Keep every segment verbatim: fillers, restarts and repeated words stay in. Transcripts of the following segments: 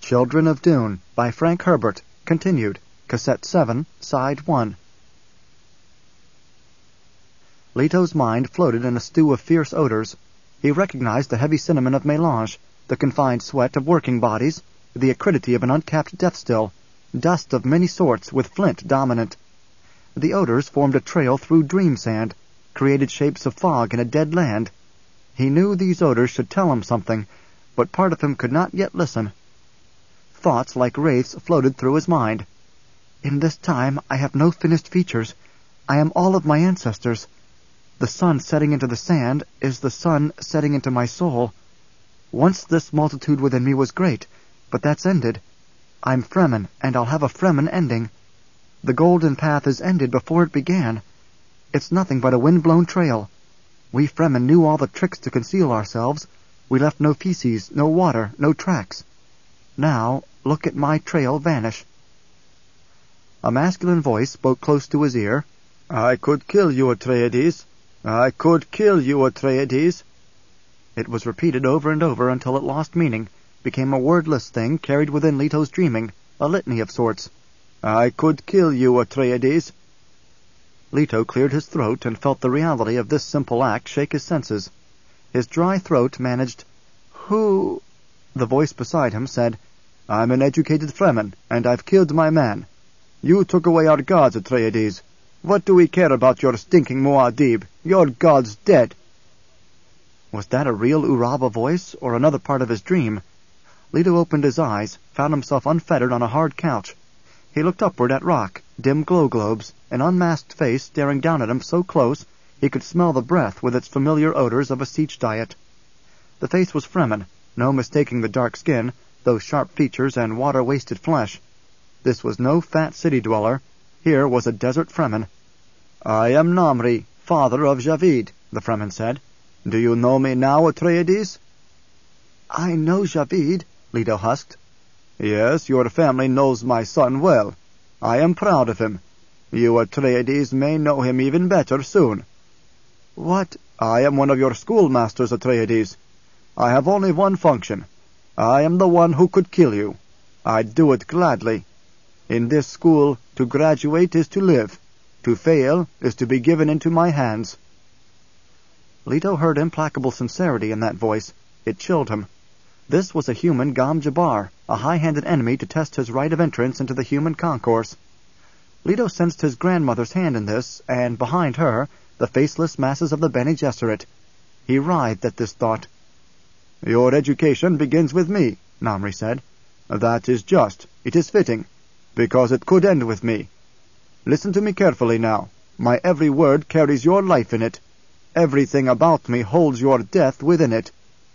Children of Dune by Frank Herbert, continued, Cassette seven, Side one. Leto's mind floated in a stew of fierce odors. He recognized the heavy cinnamon of melange, the confined sweat of working bodies, the acridity of an uncapped death still, dust of many sorts with flint dominant. The odors formed a trail through dream sand, created shapes of fog in a dead land. He knew these odors should tell him something, but part of him could not yet listen. Thoughts like wraiths floated through his mind. In this time I have no finished features. I am all of my ancestors. The sun setting into the sand is the sun setting into my soul. Once this multitude within me was great, but that's ended. I'm Fremen, and I'll have a Fremen ending. The golden path is ended before it began. It's nothing but a wind-blown trail. We Fremen knew all the tricks to conceal ourselves. We left no feces, no water, no tracks. Now, look at my trail vanish. A masculine voice spoke close to his ear. I could kill you, Atreides. I could kill you, Atreides. It was repeated over and over until it lost meaning, became a wordless thing carried within Leto's dreaming, a litany of sorts. I could kill you, Atreides. Leto cleared his throat and felt the reality of this simple act shake his senses. His dry throat managed, Who? The voice beside him said, I'm an educated Fremen, and I've killed my man. You took away our gods, Atreides. What do we care about your stinking Muad'Dib? Your god's dead. Was that a real Uraba voice, or another part of his dream? Leto opened his eyes, found himself unfettered on a hard couch. He looked upward at rock, dim glow globes, an unmasked face staring down at him so close he could smell the breath with its familiar odors of a siege diet. The face was Fremen, no mistaking the dark skin, those sharp features and water-wasted flesh. This was no fat city dweller. Here was a desert Fremen. I am Namri, father of Javid, the Fremen said. Do you know me now, Atreides? I know Javid, Leto husked. Yes, your family knows my son well. I am proud of him. You, Atreides, may know him even better soon. What? I am one of your schoolmasters, Atreides. I have only one function. I am the one who could kill you. I'd do it gladly. In this school, to graduate is to live. To fail is to be given into my hands. Leto heard implacable sincerity in that voice. It chilled him. This was a human Gom Jabbar, a high-handed enemy to test his right of entrance into the human concourse. Leto sensed his grandmother's hand in this, and behind her, the faceless masses of the Bene Gesserit. He writhed at this thought. Your education begins with me, Namri said. That is just. It is fitting. Because it could end with me. Listen to me carefully now. My every word carries your life in it. Everything about me holds your death within it.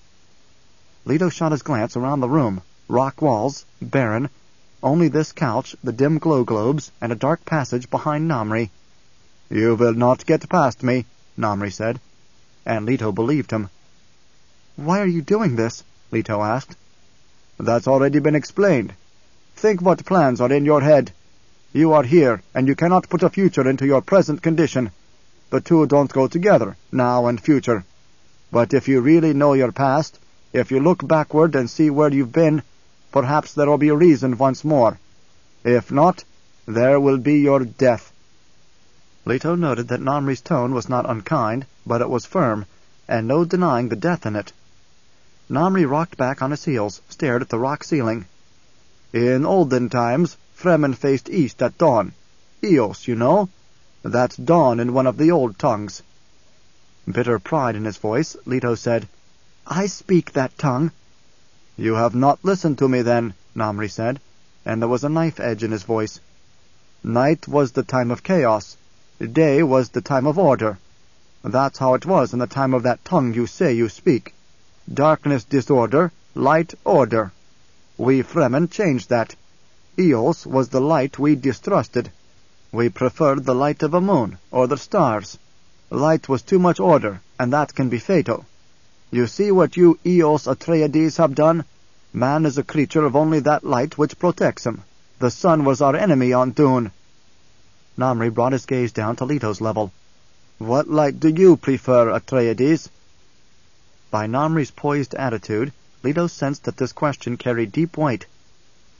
Leto shot his glance around the room. Rock walls, barren. Only this couch, the dim glow globes, and a dark passage behind Namri. You will not get past me, Namri said. And Leto believed him. Why are you doing this? Leto asked. That's already been explained. Think what plans are in your head. You are here, and you cannot put a future into your present condition. The two don't go together, now and future. But if you really know your past, if you look backward and see where you've been, perhaps there will be a reason once more. If not, there will be your death. Leto noted that Namri's tone was not unkind, but it was firm, and no denying the death in it. Namri rocked back on his heels, stared at the rock ceiling. In olden times, Fremen faced east at dawn. Eos, you know? That's dawn in one of the old tongues. Bitter pride in his voice, Leto said, I speak that tongue. You have not listened to me then, Namri said, and there was a knife edge in his voice. Night was the time of chaos. Day was the time of order. That's how it was in the time of that tongue you say you speak. Darkness, disorder, light, order. We Fremen changed that. Eos was the light we distrusted. We preferred the light of a moon, or the stars. Light was too much order, and that can be fatal. You see what you Eos Atreides have done? Man is a creature of only that light which protects him. The sun was our enemy on Dune. Namri brought his gaze down to Leto's level. What light do you prefer, Atreides? By Namri's poised attitude, Leto sensed that this question carried deep weight.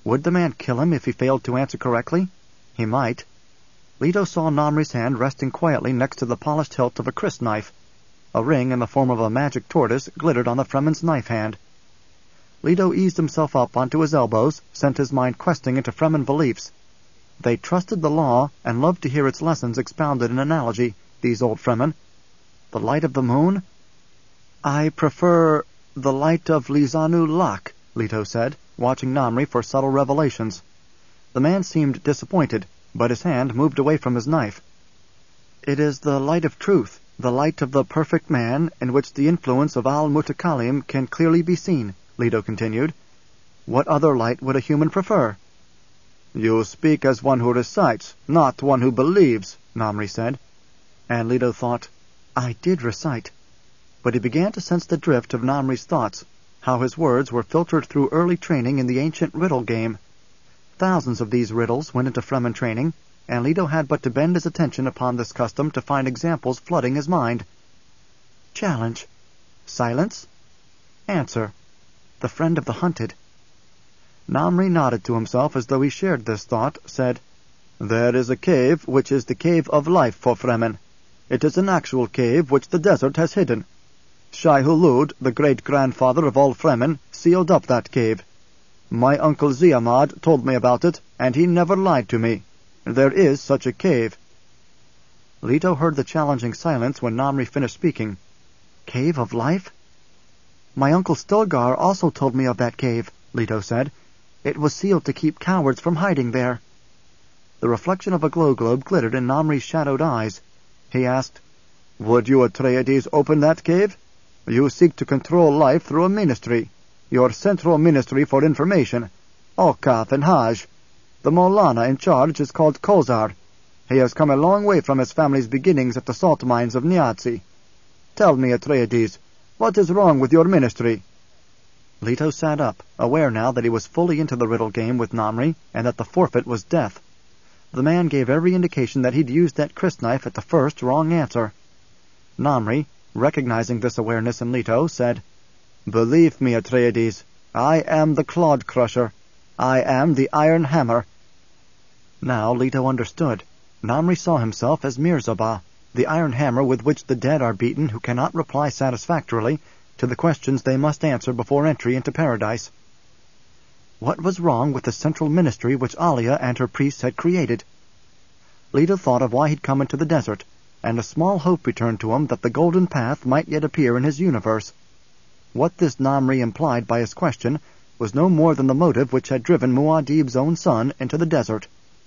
Would the man kill him if he failed to answer correctly? He might. Leto saw Namri's hand resting quietly next to the polished hilt of a crysknife. A ring in the form of a magic tortoise glittered on the Fremen's knife hand. Leto eased himself up onto his elbows, sent his mind questing into Fremen beliefs. They trusted the law and loved to hear its lessons expounded in analogy, these old Fremen. The light of the moon? I prefer the light of Lizanu Lak, Leto said, watching Namri for subtle revelations. The man seemed disappointed, but his hand moved away from his knife. It is the light of truth, the light of the perfect man, in which the influence of Al-Mutakalim can clearly be seen, Leto continued. What other light would a human prefer? You speak as one who recites, not one who believes, Namri said. And Leto thought, I did recite. But he began to sense the drift of Namri's thoughts, how his words were filtered through early training in the ancient riddle game. Thousands of these riddles went into Fremen training, and Leto had but to bend his attention upon this custom to find examples flooding his mind. Challenge. Silence. Answer. The friend of the hunted. Namri nodded to himself as though he shared this thought, said, There is a cave which is the cave of life for Fremen. It is an actual cave which the desert has hidden. Shai-Hulud, the great-grandfather of all Fremen, sealed up that cave. My uncle Ziamad told me about it, and he never lied to me. There is such a cave. Leto heard the challenging silence when Namri finished speaking. Cave of life? My uncle Stilgar also told me of that cave, Leto said. It was sealed to keep cowards from hiding there. The reflection of a glow globe glittered in Namri's shadowed eyes. He asked, Would you, Atreides, open that cave? You seek to control life through a ministry. Your central ministry for information, Okaf and Hajj. The Molana in charge is called Kozar. He has come a long way from his family's beginnings at the salt mines of Niazi. Tell me, Atreides, what is wrong with your ministry? Leto sat up, aware now that he was fully into the riddle game with Namri, and that the forfeit was death. The man gave every indication that he'd used that crysknife at the first wrong answer. Namri, recognizing this awareness in Leto, said, Believe me, Atreides, I am the Clod Crusher. I am the Iron Hammer. Now Leto understood. Namri saw himself as Mirzabah, the iron hammer with which the dead are beaten who cannot reply satisfactorily to the questions they must answer before entry into paradise. What was wrong with the central ministry which Alia and her priests had created? Leto thought of why he'd come into the desert, and a small hope returned to him that the golden path might yet appear in his universe. What this Namri implied by his question was no more than the motive which had driven Muad'Dib's own son into the desert.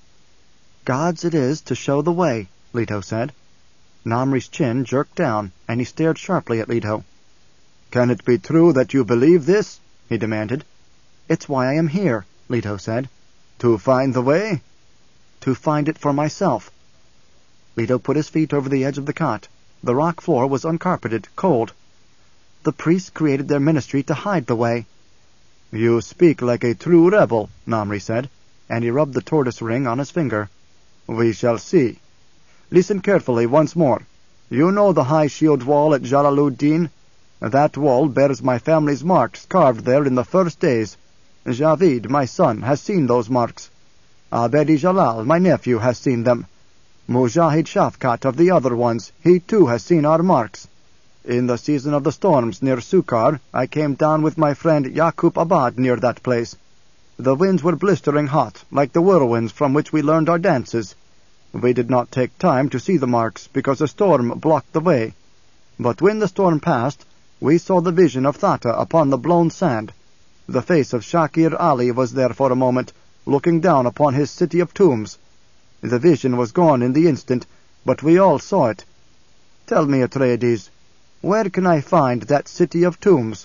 God's it is to show the way, Leto said. Namri's chin jerked down, and he stared sharply at Leto. Can it be true that you believe this? He demanded. It's why I am here, Leto said. To find the way? To find it for myself. Leto put his feet over the edge of the cot. The rock floor was uncarpeted, cold. The priests created their ministry to hide the way. You speak like a true rebel, Namri said, and he rubbed the tortoise ring on his finger. We shall see. Listen carefully once more. You know the high shield wall at Jalaluddin? That wall bears my family's marks carved there in the first days. Javid, my son, has seen those marks. Abedi Jalal, my nephew, has seen them. Mujahid Shafkat of the other ones, he too has seen our marks. In the season of the storms near Sukar, I came down with my friend Yaqub Abad near that place. The winds were blistering hot, like the whirlwinds from which we learned our dances. We did not take time to see the marks, because a storm blocked the way. But when the storm passed, we saw the vision of Thata upon the blown sand. The face of Shakir Ali was there for a moment, looking down upon his city of tombs. The vision was gone in the instant, but we all saw it. Tell me, Atreides, where can I find that city of tombs?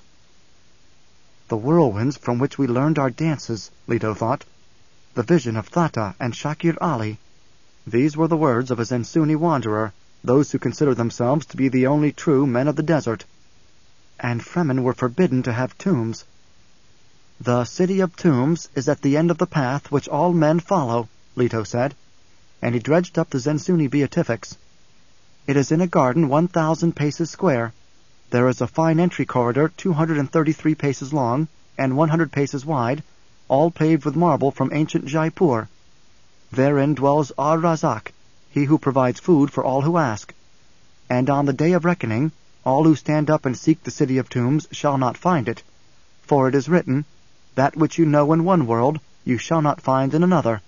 The whirlwinds from which we learned our dances, Leto thought. The vision of Thata and Shakir Ali. These were the words of a Zensuni wanderer, those who consider themselves to be the only true men of the desert. And Fremen were forbidden to have tombs. The city of tombs is at the end of the path which all men follow, Leto said, and he dredged up the Zensuni beatifics. It is in a garden one thousand paces square. There is a fine entry corridor two hundred and thirty-three paces long and one hundred paces wide, all paved with marble from ancient Jaipur. Therein dwells Ar-Razak, he who provides food for all who ask. And on the day of reckoning, all who stand up and seek the city of tombs shall not find it, for it is written, that which you know in one world you shall not find in another.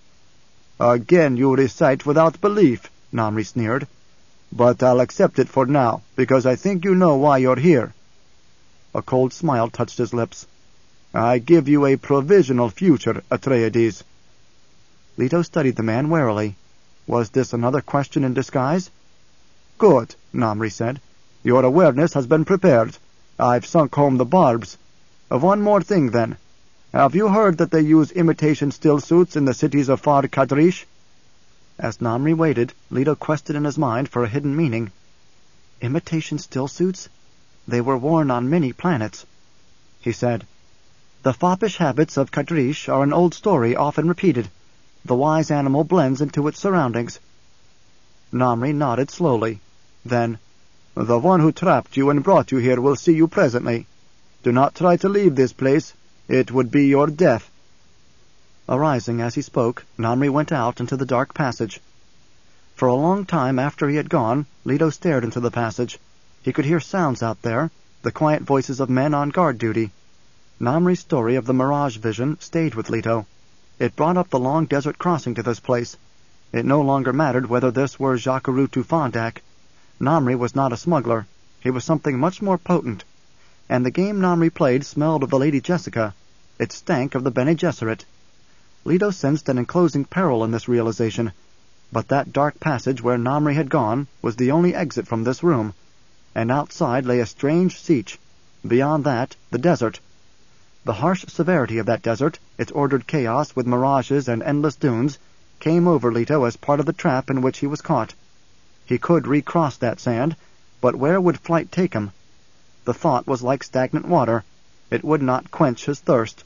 Again you recite without belief, Namri sneered. But I'll accept it for now, because I think you know why you're here. A cold smile touched his lips. I give you a provisional future, Atreides. Leto studied the man warily. Was this another question in disguise? Good, Namri said. Your awareness has been prepared. I've sunk home the barbs. One more thing, then. Have you heard that they use imitation still-suits in the cities of Far Kadrish? As Namri waited, Leto quested in his mind for a hidden meaning. Imitation still-suits? They were worn on many planets. He said, The foppish habits of Kadrish are an old story often repeated. The wise animal blends into its surroundings. Namri nodded slowly. Then, The one who trapped you and brought you here will see you presently. Do not try to leave this place. It would be your death. Arising as he spoke, Namri went out into the dark passage. For a long time after he had gone, Leto stared into the passage. He could hear sounds out there, the quiet voices of men on guard duty. Namri's story of the mirage vision stayed with Leto. It brought up the long desert crossing to this place. It no longer mattered whether this were Jacuru Fondak. Namri was not a smuggler. He was something much more potent. And the game Namri played smelled of the Lady Jessica. It stank of the Bene Gesserit. Leto sensed an enclosing peril in this realization, but that dark passage where Namri had gone was the only exit from this room, and outside lay a strange Sietch. Beyond that, the desert. The harsh severity of that desert, its ordered chaos with mirages and endless dunes, came over Leto as part of the trap in which he was caught. He could recross that sand, but where would flight take him? The thought was like stagnant water. It would not quench his thirst.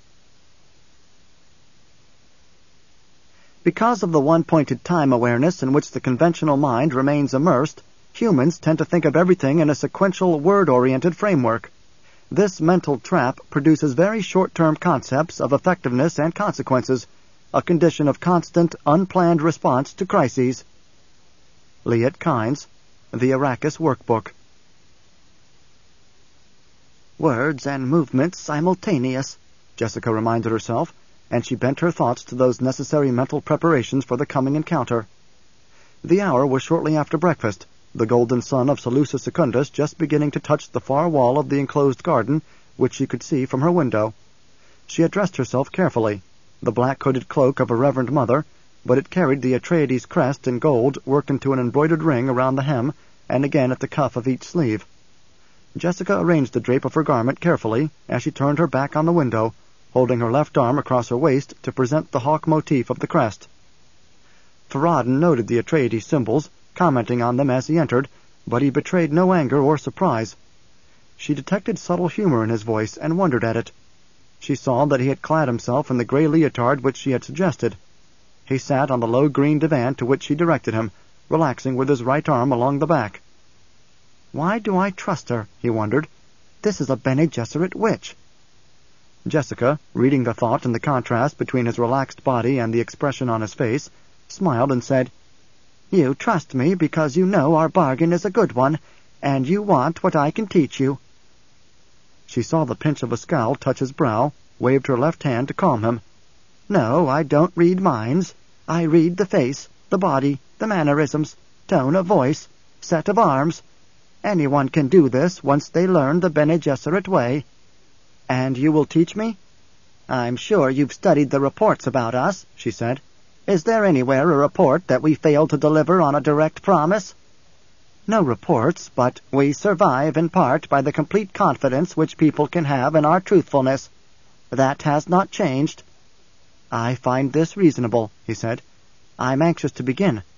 Because of the one-pointed time awareness in which the conventional mind remains immersed, humans tend to think of everything in a sequential, word-oriented framework. This mental trap produces very short-term concepts of effectiveness and consequences, a condition of constant, unplanned response to crises. Liet Kynes, The Arrakis Workbook. Words and movements simultaneous, Jessica reminded herself, and she bent her thoughts to those necessary mental preparations for the coming encounter. The hour was shortly after breakfast, the golden sun of Seleucus Secundus just beginning to touch the far wall of the enclosed garden, which she could see from her window. She had dressed herself carefully, the black-hooded cloak of a reverend mother, but it carried the Atreides crest in gold worked into an embroidered ring around the hem and again at the cuff of each sleeve. Jessica arranged the drape of her garment carefully as she turned her back on the window, holding her left arm across her waist to present the hawk motif of the crest. Farad'n noted the Atreides symbols, commenting on them as he entered, but he betrayed no anger or surprise. She detected subtle humor in his voice and wondered at it. She saw that he had clad himself in the gray leotard which she had suggested. He sat on the low green divan to which she directed him, relaxing with his right arm along the back. Why do I trust her? He wondered. This is a Bene Gesserit witch. Jessica, reading the thought in the contrast between his relaxed body and the expression on his face, smiled and said, You trust me because you know our bargain is a good one, and you want what I can teach you. She saw the pinch of a scowl touch his brow, waved her left hand to calm him. No, I don't read minds. I read the face, the body, the mannerisms, tone of voice, set of arms. Anyone can do this once they learn the Bene Gesserit way. And you will teach me? I'm sure you've studied the reports about us, she said. Is there anywhere a report that we failed to deliver on a direct promise? No reports, but we survive in part by the complete confidence which people can have in our truthfulness. That has not changed. I find this reasonable, he said. I'm anxious to begin.